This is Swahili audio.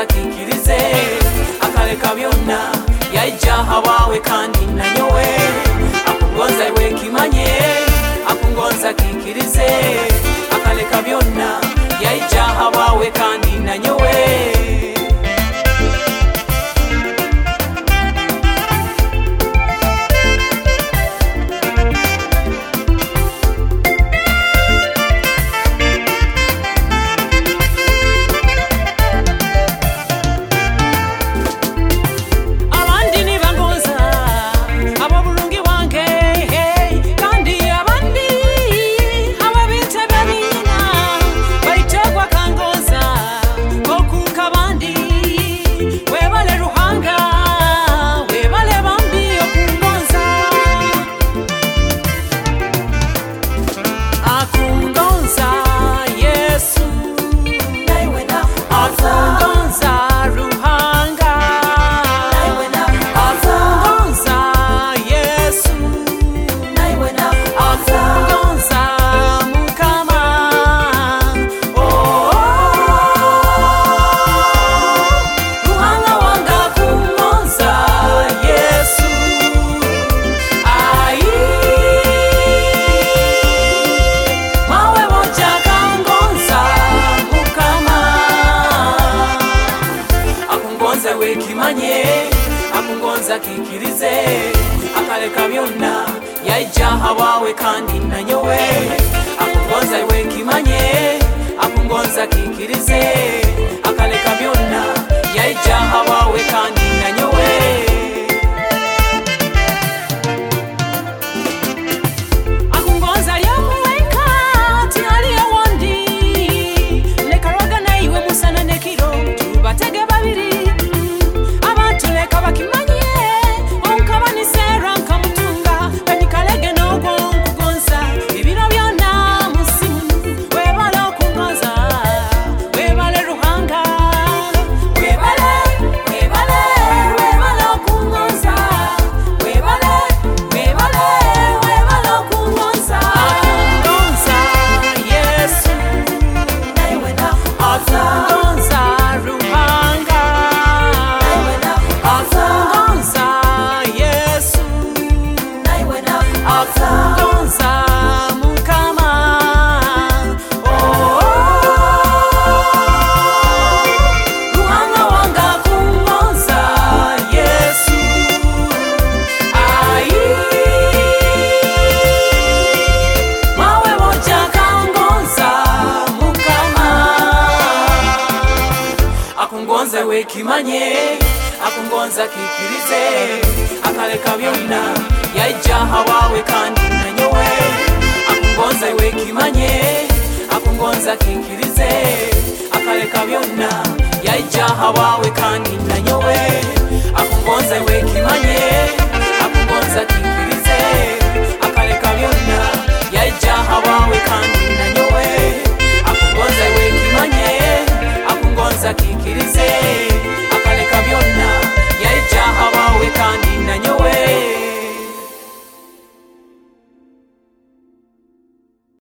akungonza kikirize akaleka byonna yajjaha wawe kandi nanyowe akungonza iwe kimanye akungonza kikirize akaleka byonna yajjaha wawe kandi nanyowe kimanye akungonza kikirize akaleka byonna yajjaha wawe kandi nanyowe akungonza iwe kimanye akungonza kikirize akaleka byonna yajjaha wawe kandi nanyowe akungonza iwe kimanye akungonza kikirize akaleka byonna yajjaha wawe kandi nanyowe akungonza iwe kimanye akungonza kikirize akaleka byonna yajjaha wawe kandi nanyowe akungonza iwe kimanye akungonza